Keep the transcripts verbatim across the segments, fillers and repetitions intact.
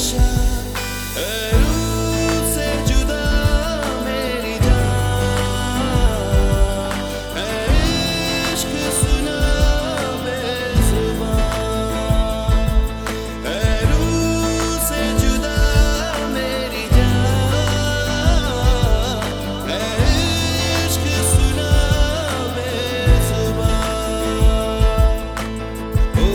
नशा है रूह से जुदा मेरी जान, है इश्क सुना बेज़ुबान, है रूह से जुदा मेरी जान, है इश्क सुना बेज़ुबान। ओ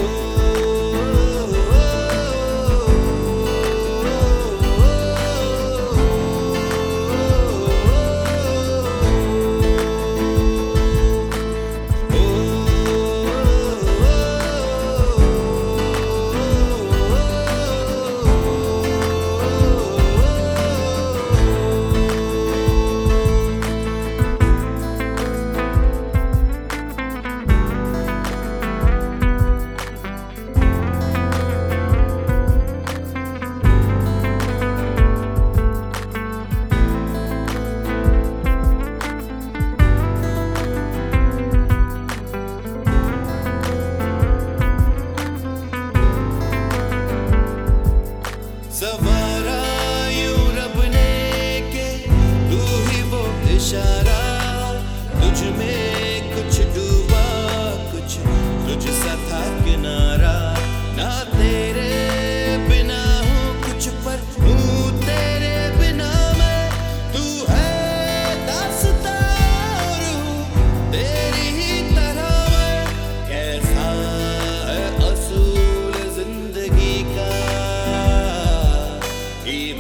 सवारा यूं रब ने के तू ही वो इशारा, तुझ में कुछ डूबा कुछ तुझ सा था किनारा, ना तेरे बिना हूँ कुछ पर हूँ तेरे बिना मैं, तू है दास्तां और हूँ तेरी ही तरह मैं, कैसा है असूल जिंदगी का,